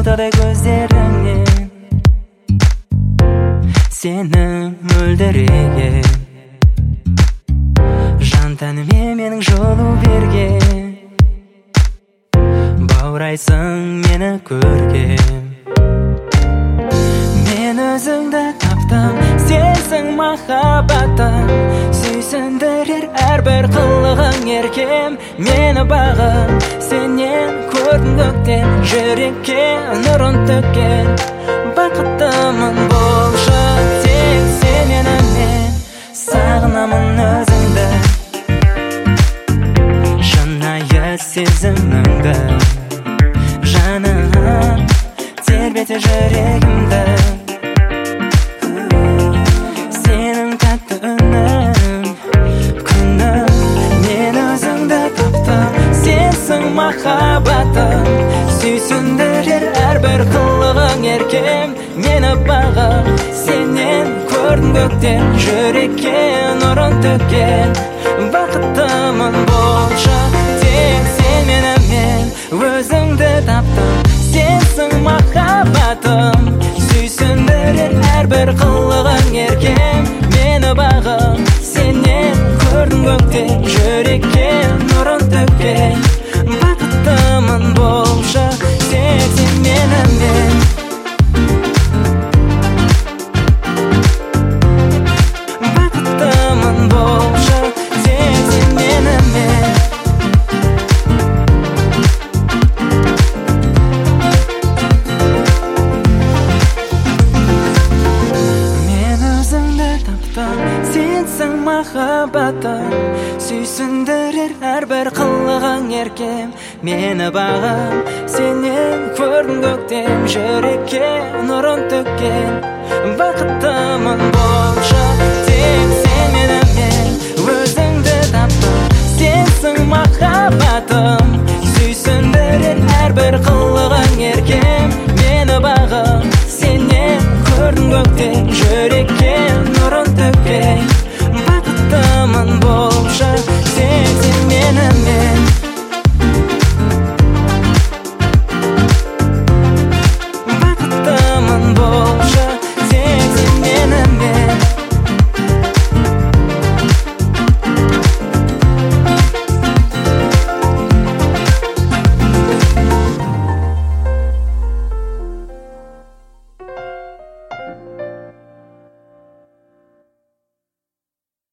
отадай көздеріңнен сенің мөлдіреген жан тәніме менің жолу берген баурайсың мені көргем мен өзіңді таптым сенсің махаббатым сүйсіндірер әрбір қылығың еркем мені бағым сенен көрдім көктен жүрекке нұрын төккен бақыттымын болшы тек сен менімен сағынамын өзіңді шынайы сезіміңді жаным тербете жүрегімді сенің тәтті үнің күнім мен өзіңді таптым сенсің махаббатым сүйсіндірер әрбір қылығың еркем мені бағым сенен көрдім көктен жүрекке нұрын төккен бақыттымын болшы тек сен менімен өзіңді таптым сенсің махаббатым сүйсіндірер әрбір қылығың еркем мені бағым сенен көрдім көктен жүрекке нұрын төккен бақыттымын болшы тек сен менімен бақыттымын болшы тек сен менімен сенсің махаббатым сүйсіндірер әрбір қылығың еркем мені бағым сенен көрдім көктем жүрекке нұрын төккен бақыттымын болшы тек сен менімен өзіңді таптым сенсің махаббатым сүйсіндірер әрбір қылығың еркем мені бағым сенен көрдім көктем жүрекке